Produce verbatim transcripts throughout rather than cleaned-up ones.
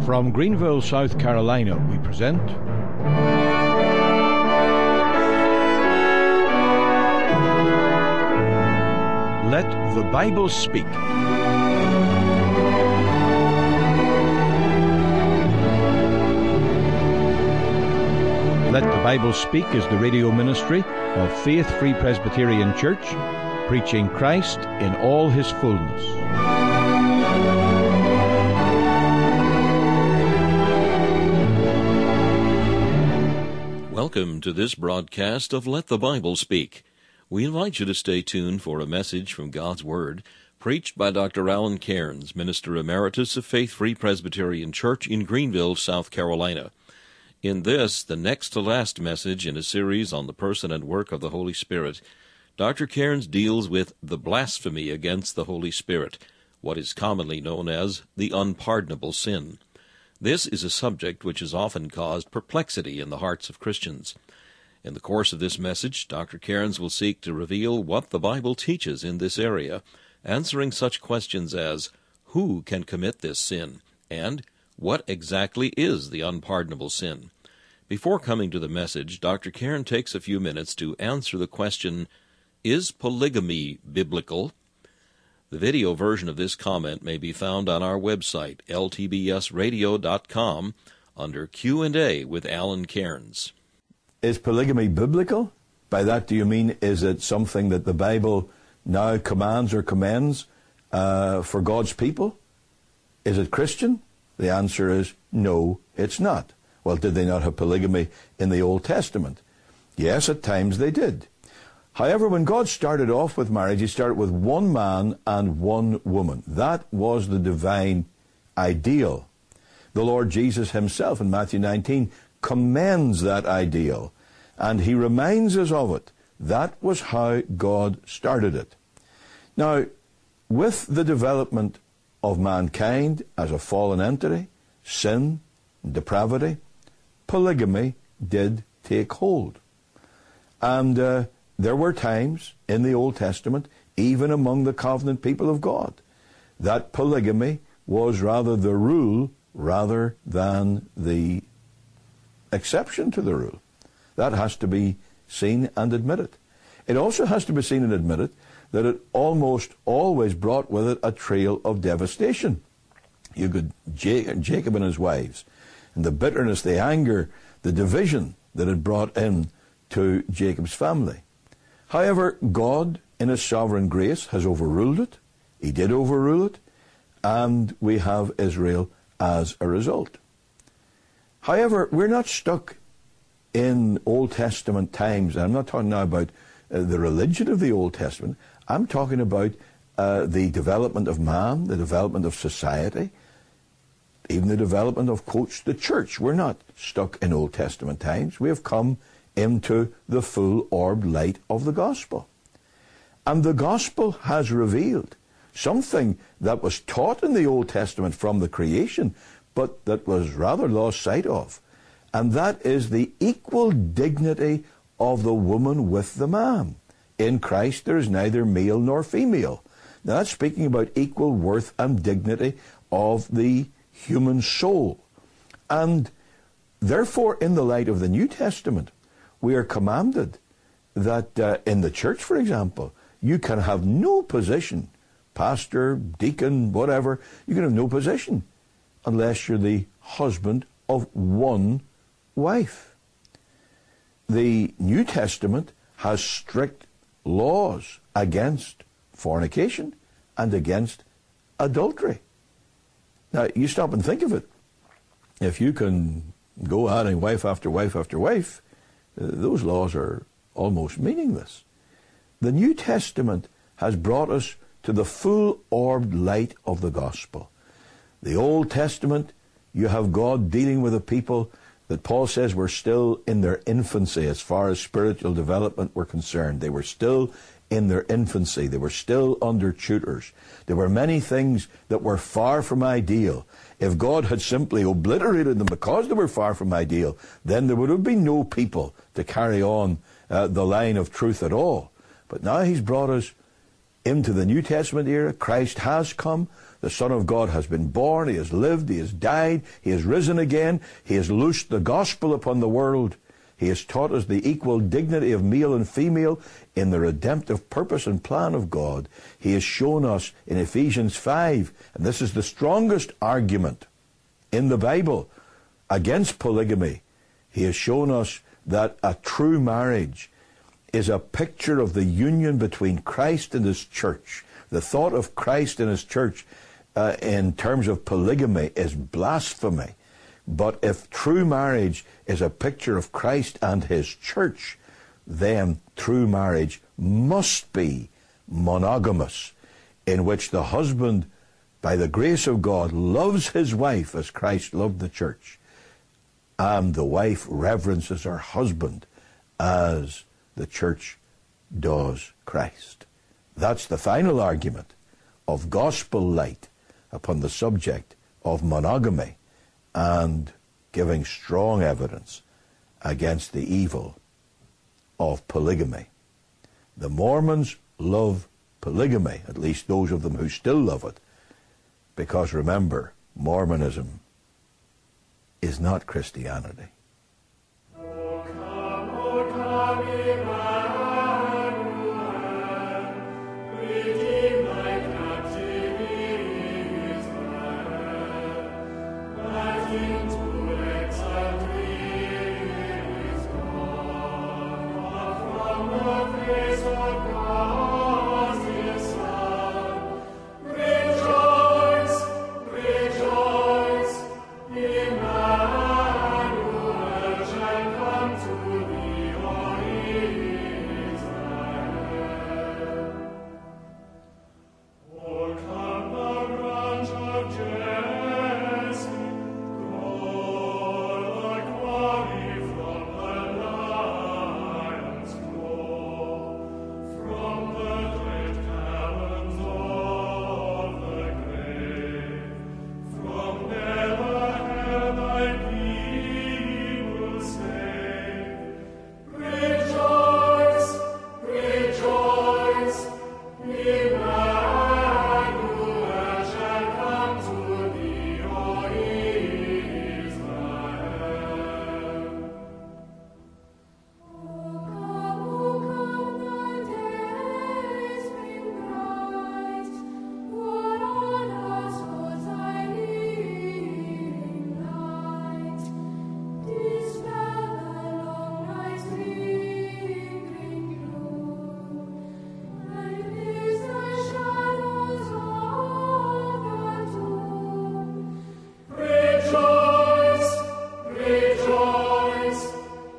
From Greenville, South Carolina, we present Let the Bible Speak. Let the Bible Speak is the radio ministry of Faith Free Presbyterian Church, preaching Christ in all his fullness. Welcome to this broadcast of Let the Bible Speak. We invite you to stay tuned for a message from God's Word, preached by Doctor Alan Cairns, Minister Emeritus of Faith Free Presbyterian Church in Greenville, South Carolina. In this, the next to last message in a series on the person and work of the Holy Spirit, Doctor Cairns deals with the blasphemy against the Holy Spirit, what is commonly known as the unpardonable sin. This is a subject which has often caused perplexity in the hearts of Christians. In the course of this message, Doctor Cairns will seek to reveal what the Bible teaches in this area, answering such questions as, who can commit this sin, and what exactly is the unpardonable sin? Before coming to the message, Doctor Cairns takes a few minutes to answer the question, is polygamy biblical? The video version of this comment may be found on our website, L T B S radio dot com, under Q and A with Alan Cairns. Is polygamy biblical? By that, do you mean, is it something that the Bible now commands or commends uh, for God's people? Is it Christian? The answer is no, it's not. Well, did they not have polygamy in the Old Testament? Yes, at times they did. However, when God started off with marriage, he started with one man and one woman. That was the divine ideal. The Lord Jesus himself in Matthew nineteen commends that ideal, and he reminds us of it. That was how God started it. Now, with the development of mankind as a fallen entity, sin, depravity, polygamy did take hold. And uh, there were times in the Old Testament, even among the covenant people of God, that polygamy was rather the rule rather than the exception to the rule. That has to be seen and admitted. It also has to be seen and admitted that it almost always brought with it a trail of devastation. You could Jacob and his wives, and the bitterness, the anger, the division that it brought in to Jacob's family. However, God, in his sovereign grace, has overruled it. He did overrule it, and we have Israel as a result. However, we're not stuck in Old Testament times. I'm not talking now about uh, the religion of the Old Testament. I'm talking about uh, the development of man, the development of society, even the development of, quotes, the church. We're not stuck in Old Testament times. We have come into the full orbed light of the gospel. And the gospel has revealed something that was taught in the Old Testament from the creation, but that was rather lost sight of. And that is the equal dignity of the woman with the man. In Christ there is neither male nor female. Now that's speaking about equal worth and dignity of the human soul. And therefore, in the light of the New Testament, we are commanded that uh, in the church, for example, you can have no position, pastor, deacon, whatever, you can have no position unless you're the husband of one wife. The New Testament has strict laws against fornication and against adultery. Now, you stop and think of it. If you can go adding wife after wife after wife, uh, those laws are almost meaningless. The New Testament has brought us to the full-orbed light of the gospel. The Old Testament, you have God dealing with a people that Paul says were still in their infancy as far as spiritual development were concerned. They were still in their infancy. They were still under tutors. There were many things that were far from ideal. If God had simply obliterated them because they were far from ideal, then there would have been no people to carry on uh, the line of truth at all. But now he's brought us into the New Testament era. Christ has come The Son of God has been born, he has lived, he has died, he has risen again, he has loosed the gospel upon the world. He has taught us the equal dignity of male and female in the redemptive purpose and plan of God. He has shown us in Ephesians five, and this is the strongest argument in the Bible against polygamy. He has shown us that a true marriage is a picture of the union between Christ and his church. The thought of Christ and his church uh, in terms of polygamy is blasphemy. But if true marriage is a picture of Christ and his church, then true marriage must be monogamous, in which the husband, by the grace of God, loves his wife as Christ loved the church, and the wife reverences her husband as the church does Christ. That's the final argument of gospel light upon the subject of monogamy, and giving strong evidence against the evil of polygamy. The Mormons love polygamy, at least those of them who still love it, because remember, Mormonism is not Christianity. O come, O come, Emmanuel, redeem thy captive Israel, that into exile is gone, from the face of God his Son. Rejoice, rejoice, Emmanuel shall come to thee, O Israel. O come, the branch of Jesse, grow like barley from the lion's claw, from the great caverns of the grave, from never have thy people saved. Rejoice, rejoice, Emmanuel shall come to thee, O Israel. O come, O come, the days bring bright. What on us was thy leading light? Dispel the long night's lingering gloom, and pierce the shadows of the tomb. Rejoice, rejoice,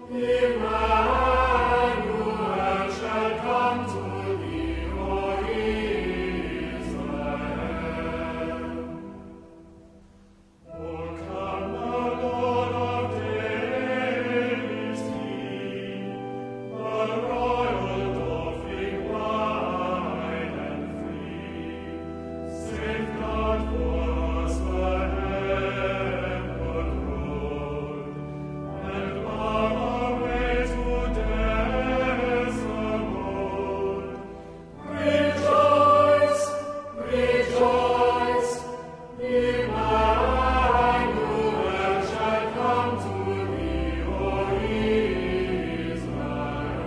Emmanuel shall come to thee, O Israel. O come, the Lord of days, He, the royal Dauphin, wide and free, safeguard for us the heavenward road, and bar our way to death's abode. Rejoice, rejoice, Emmanuel shall come to thee, O Israel.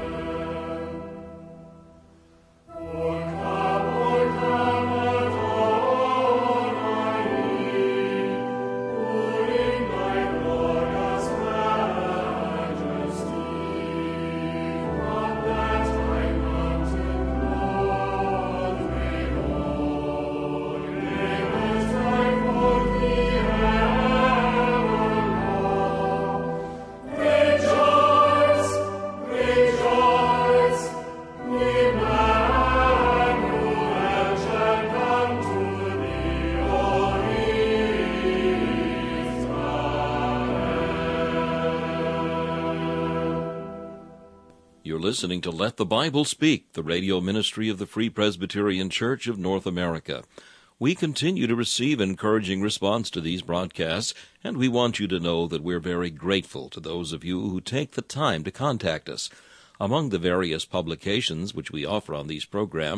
O come, O come, Adonai, who in thy glorious majesty from that high mountain clothed with gold, gavest thy folk the heaven law. Rejoice, rejoice, Emmanuel shall come to thee, O Israel. You're listening to Let the Bible Speak, the radio ministry of the Free Presbyterian Church of North America. We continue to receive encouraging response to these broadcasts, and we want you to know that we're very grateful to those of you who take the time to contact us. Among the various publications which we offer on these programs,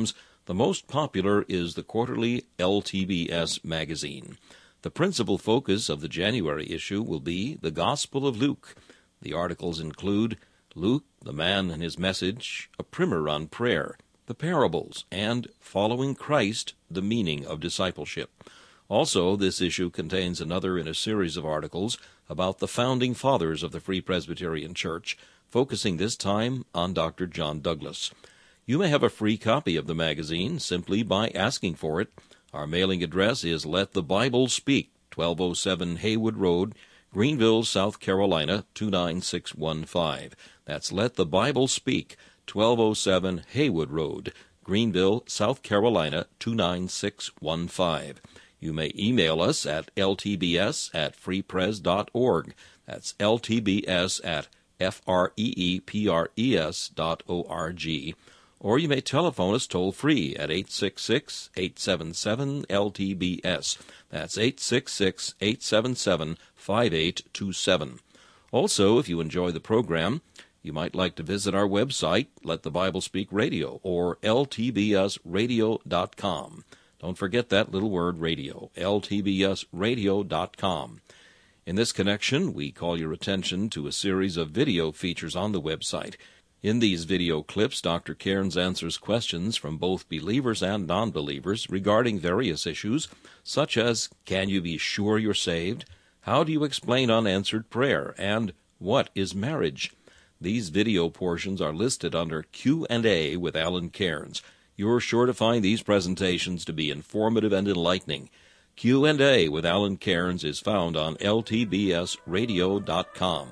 The most popular is the quarterly L T B S magazine. The principal focus of the January issue will be the Gospel of Luke. The articles include Luke, the Man and His Message, a primer on prayer, the parables, and Following Christ, the Meaning of Discipleship. Also, this issue contains another in a series of articles about the founding fathers of the Free Presbyterian Church, focusing this time on Doctor John Douglas. You may have a free copy of the magazine simply by asking for it. Our mailing address is Let the Bible Speak, twelve oh seven Haywood Road, Greenville, South Carolina, two nine six one five. That's Let the Bible Speak, twelve oh seven Haywood Road, Greenville, South Carolina, two nine six one five. You may email us at l t b s at free pres dot org. That's l t b s at f r e e p r e s dot o r g. Or you may telephone us toll-free at eight six six, eight seven seven, L T B S. That's eight six six, eight seven seven, five eight two seven. Also, if you enjoy the program, you might like to visit our website, Let the Bible Speak Radio, or l t b s radio dot com. Don't forget that little word, radio, l t b s radio dot com. In this connection, we call your attention to a series of video features on the website. In these video clips, Doctor Cairns answers questions from both believers and non-believers regarding various issues, such as, can you be sure you're saved? How do you explain unanswered prayer? And what is marriage? These video portions are listed under Q and A with Alan Cairns. You're sure to find these presentations to be informative and enlightening. Q and A with Alan Cairns is found on l t b s radio dot com.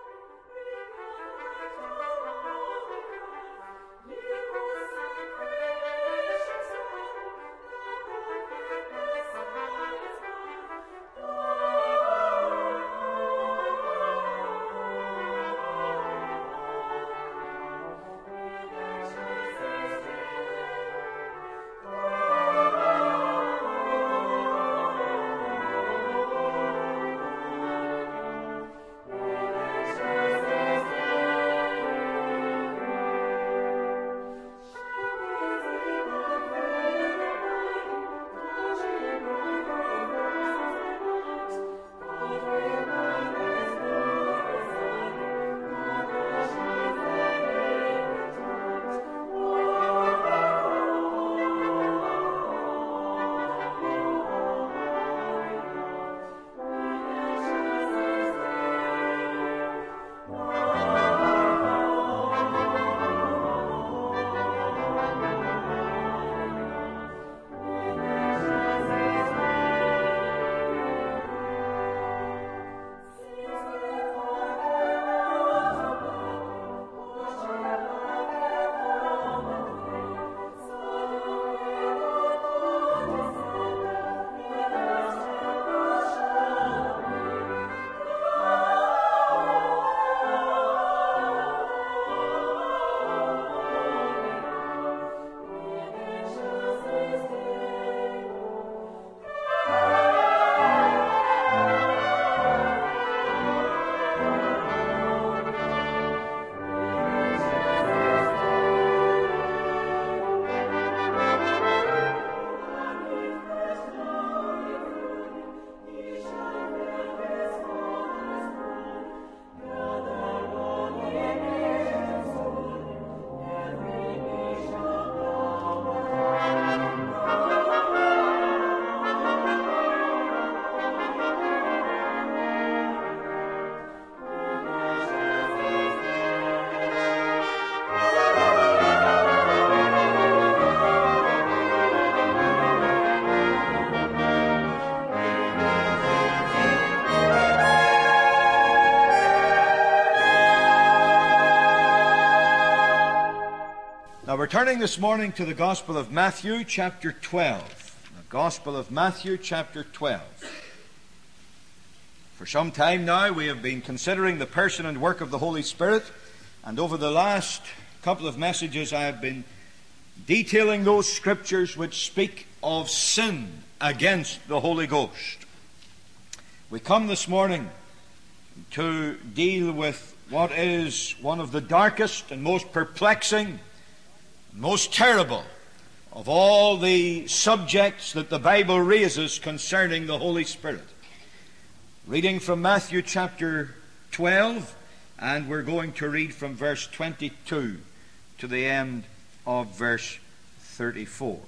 Now we're turning this morning to the Gospel of Matthew, chapter twelve. The Gospel of Matthew, chapter twelve. For some time now we have been considering the person and work of the Holy Spirit, and over the last couple of messages I have been detailing those scriptures which speak of sin against the Holy Ghost. We come this morning to deal with what is one of the darkest and most perplexing, most terrible of all the subjects that the Bible raises concerning the Holy Spirit. Reading from Matthew chapter twelve, and we're going to read from verse twenty-two to the end of verse thirty-four.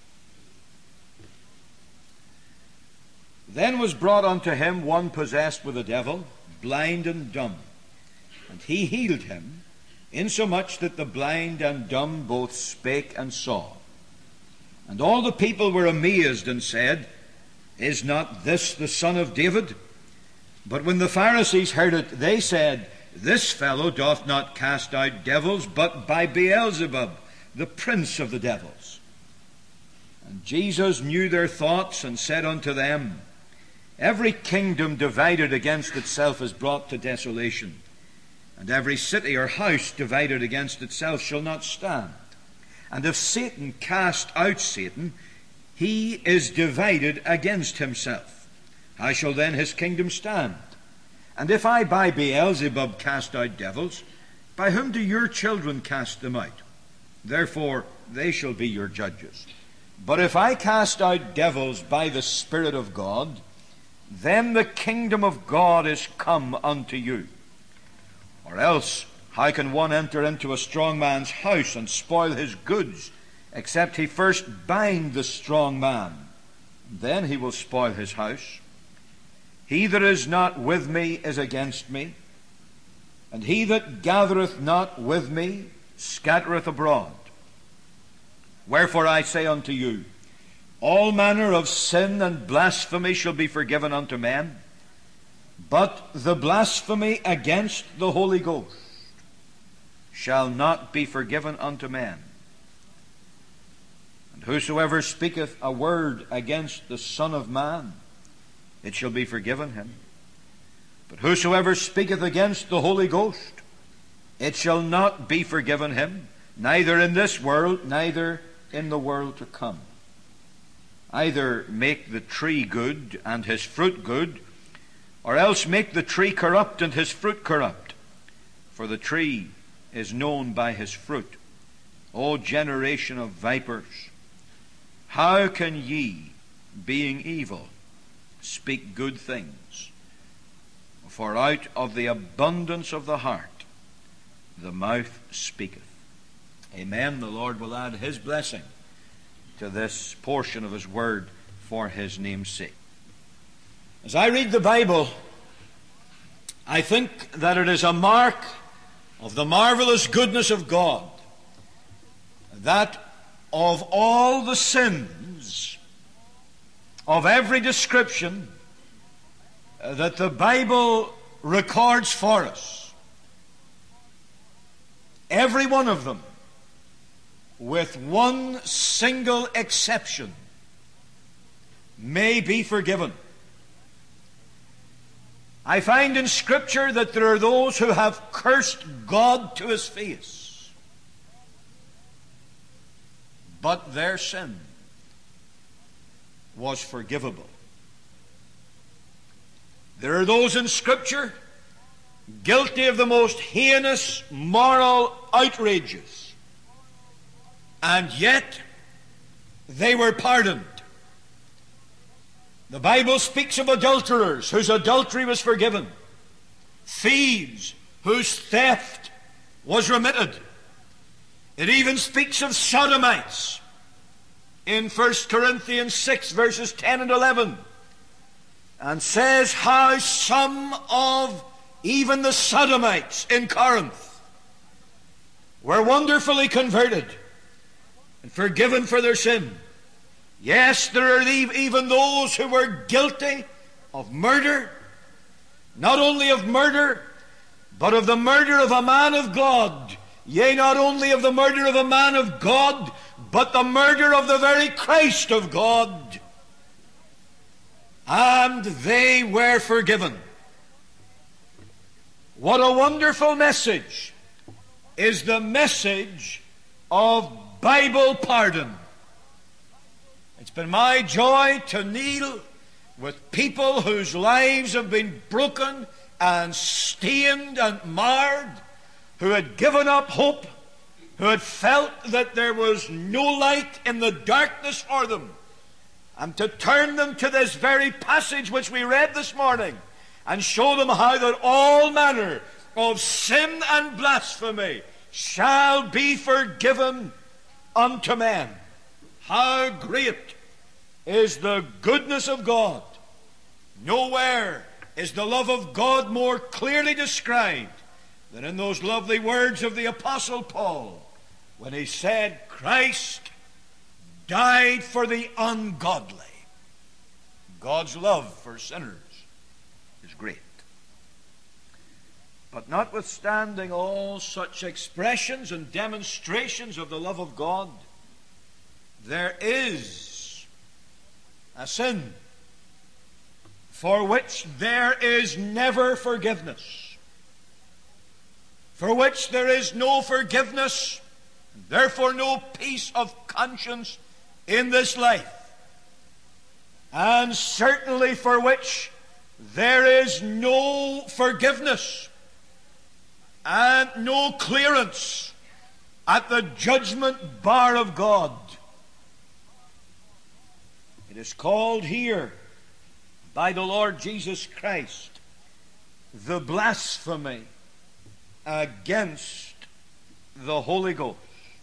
Then was brought unto him one possessed with a devil, blind and dumb. And he healed him, insomuch that the blind and dumb both spake and saw. And all the people were amazed and said, Is not this the son of David? But when the Pharisees heard it, they said, This fellow doth not cast out devils, but by Beelzebub, the prince of the devils. And Jesus knew their thoughts, and said unto them, Every kingdom divided against itself is brought to desolation, and every city or house divided against itself shall not stand. And if Satan cast out Satan, he is divided against himself. How shall then his kingdom stand? And if I by Beelzebub cast out devils, by whom do your children cast them out? Therefore they shall be your judges. But if I cast out devils by the Spirit of God, then the kingdom of God is come unto you. Or else, how can one enter into a strong man's house and spoil his goods, except he first bind the strong man? Then he will spoil his house. He that is not with me is against me, and he that gathereth not with me scattereth abroad. Wherefore I say unto you, all manner of sin and blasphemy shall be forgiven unto men, but the blasphemy against the Holy Ghost shall not be forgiven unto men. And whosoever speaketh a word against the Son of Man, it shall be forgiven him. But whosoever speaketh against the Holy Ghost, it shall not be forgiven him, neither in this world, neither in the world to come. Either make the tree good and his fruit good, or else make the tree corrupt and his fruit corrupt. For the tree is known by his fruit. O generation of vipers, how can ye, being evil, speak good things? For out of the abundance of the heart the mouth speaketh. Amen. The Lord will add his blessing to this portion of his word for his name's sake. As I read the Bible, I think that it is a mark of the marvelous goodness of God that of all the sins of every description that the Bible records for us, every one of them, with one single exception, may be forgiven. I find in Scripture that there are those who have cursed God to his face, but their sin was forgivable. There are those in Scripture guilty of the most heinous moral outrages, and yet they were pardoned. The Bible speaks of adulterers whose adultery was forgiven, thieves whose theft was remitted. It even speaks of sodomites in First Corinthians six, verses ten and eleven, and says how some of even the sodomites in Corinth were wonderfully converted and forgiven for their sin. Yes, there are even those who were guilty of murder, not only of murder, but of the murder of a man of God. Yea, not only of the murder of a man of God, but the murder of the very Christ of God. And they were forgiven. What a wonderful message is the message of Bible pardon. It's been my joy to kneel with people whose lives have been broken and stained and marred, who had given up hope, who had felt that there was no light in the darkness for them, and to turn them to this very passage which we read this morning, and show them how that all manner of sin and blasphemy shall be forgiven unto men. How great is the goodness of God! Nowhere is the love of God more clearly described than in those lovely words of the Apostle Paul, when he said, Christ died for the ungodly. God's love for sinners is great. But notwithstanding all such expressions and demonstrations of the love of God, there is a sin for which there is never forgiveness, for which there is no forgiveness, and therefore no peace of conscience in this life, and certainly for which there is no forgiveness and no clearance at the judgment bar of God. It is called here by the Lord Jesus Christ the blasphemy against the Holy Ghost.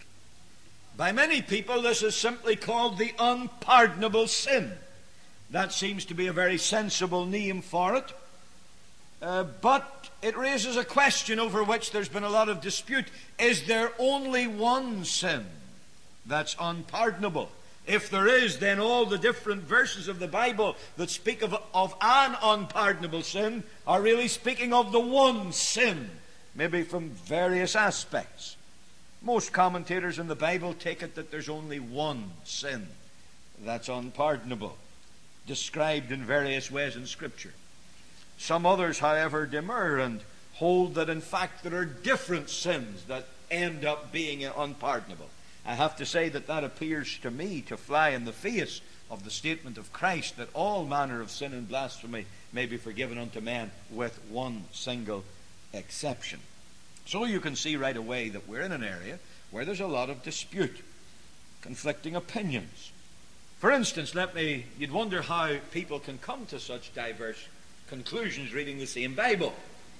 By many people this is simply called the unpardonable sin. That seems to be a very sensible name for it. Uh, but it raises a question over which there's been a lot of dispute. Is there only one sin that's unpardonable? If there is, then all the different verses of the Bible that speak of, of an unpardonable sin are really speaking of the one sin, maybe from various aspects. Most commentators in the Bible take it that there's only one sin that's unpardonable, described in various ways in Scripture. Some others, however, demur and hold that in fact there are different sins that end up being unpardonable. I have to say that that appears to me to fly in the face of the statement of Christ that all manner of sin and blasphemy may be forgiven unto men, with one single exception. So you can see right away that we're in an area where there's a lot of dispute, conflicting opinions. For instance, let me, you'd wonder how people can come to such diverse conclusions reading the same Bible.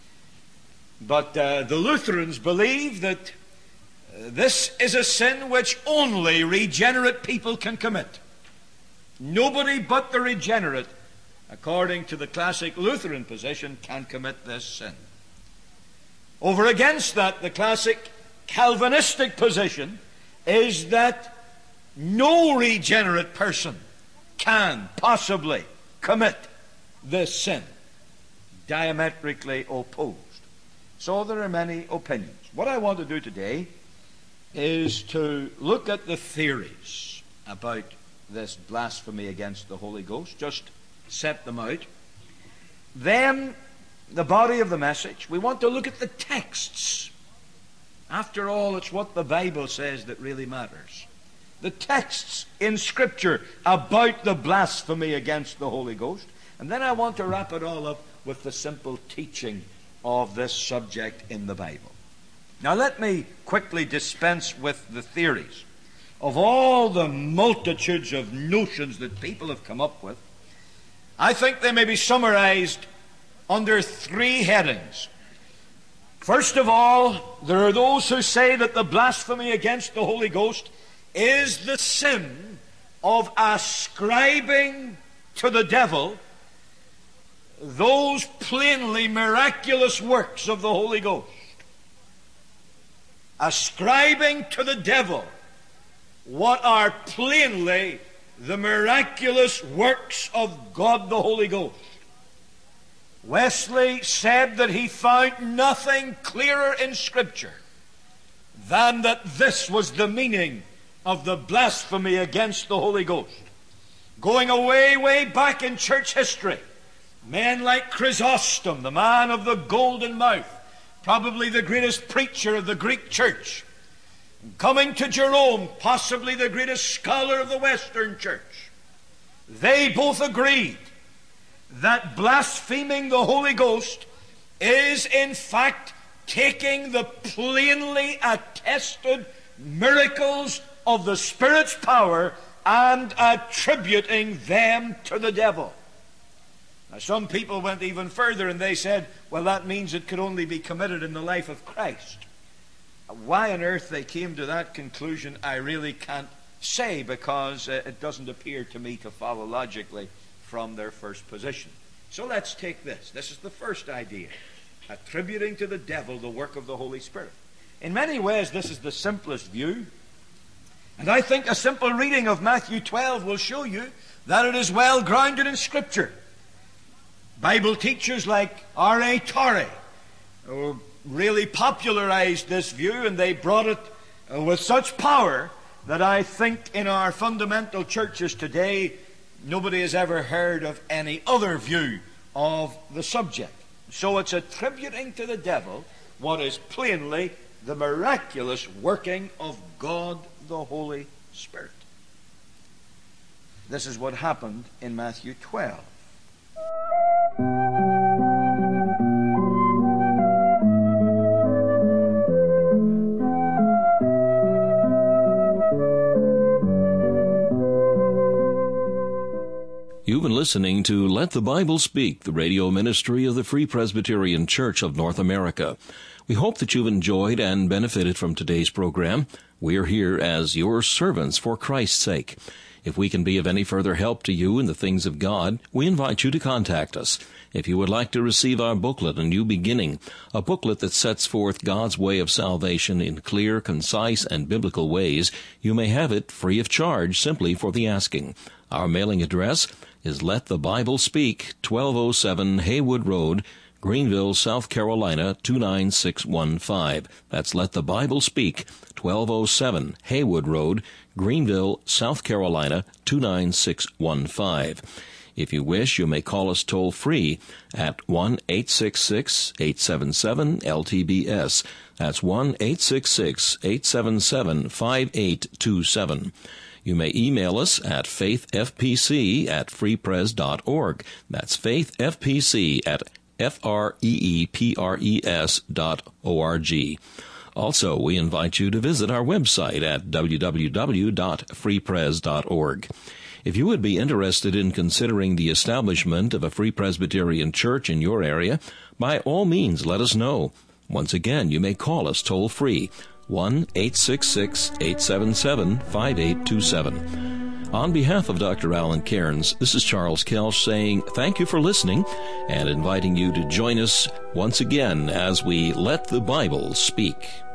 But uh, the Lutherans believe that uh, this is a sin which only regenerate people can commit. Nobody but the regenerate, according to the classic Lutheran position, can commit this sin. Over against that, the classic Calvinistic position is that no regenerate person can possibly commit this sin. Diametrically opposed. So there are many opinions. What I want to do today is to look at the theories about this blasphemy against the Holy Ghost, just set them out. Then, the body of the message, we want to look at the texts. After all, it's what the Bible says that really matters. The texts in Scripture about the blasphemy against the Holy Ghost. And then I want to wrap it all up with the simple teaching of this subject in the Bible. Now let me quickly dispense with the theories. Of all the multitudes of notions that people have come up with, I think they may be summarized under three headings. First of all, there are those who say that the blasphemy against the Holy Ghost is the sin of ascribing to the devil those plainly miraculous works of the Holy Ghost. Ascribing to the devil what are plainly the miraculous works of God the Holy Ghost. Wesley said that he found nothing clearer in Scripture than that this was the meaning of the blasphemy against the Holy Ghost. Going away, way back in church history, men like Chrysostom, the man of the golden mouth, probably the greatest preacher of the Greek church, coming to Jerome, possibly the greatest scholar of the Western church, they both agreed that blaspheming the Holy Ghost is in fact taking the plainly attested miracles of the Spirit's power and attributing them to the devil. Now, some people went even further and they said, well, that means it could only be committed in the life of Christ. Why on earth they came to that conclusion, I really can't say, because uh, it doesn't appear to me to follow logically from their first position. So let's take this. This is the first idea, attributing to the devil the work of the Holy Spirit. In many ways, this is the simplest view. And I think a simple reading of Matthew twelve will show you that it is well grounded in Scripture. Bible teachers like R A Torrey who really popularized this view, and they brought it uh, with such power that I think in our fundamental churches today, nobody has ever heard of any other view of the subject. So it's attributing to the devil what is plainly the miraculous working of God the Holy Spirit. This is what happened in Matthew twelve. You've been listening to Let the Bible Speak, the radio ministry of the Free Presbyterian Church of North America. We hope that you've enjoyed and benefited from today's program. We are here as your servants for Christ's sake. If we can be of any further help to you in the things of God, we invite you to contact us. If you would like to receive our booklet, A New Beginning, a booklet that sets forth God's way of salvation in clear, concise, and biblical ways, you may have it free of charge simply for the asking. Our mailing address is Let the Bible Speak, twelve oh seven Haywood Road, Greenville, South Carolina, two nine six one five. That's Let the Bible Speak, twelve oh seven Haywood Road, Greenville, South Carolina, two nine six one five. If you wish, you may call us toll-free at one eight six six, eight seven seven, L T B S. That's one eight six six, eight seven seven, five eight two seven. You may email us at faithfpc at freepres dot org. That's faithfpc at F R E E P R E S dot O R G. Also, we invite you to visit our website at w w w dot freepres dot org. If you would be interested in considering the establishment of a Free Presbyterian church in your area, by all means let us know. Once again, you may call us toll-free, one eight six six, eight seven seven, five eight two seven. On behalf of Doctor Alan Cairns, this is Charles Kelsch saying thank you for listening and inviting you to join us once again as we let the Bible speak.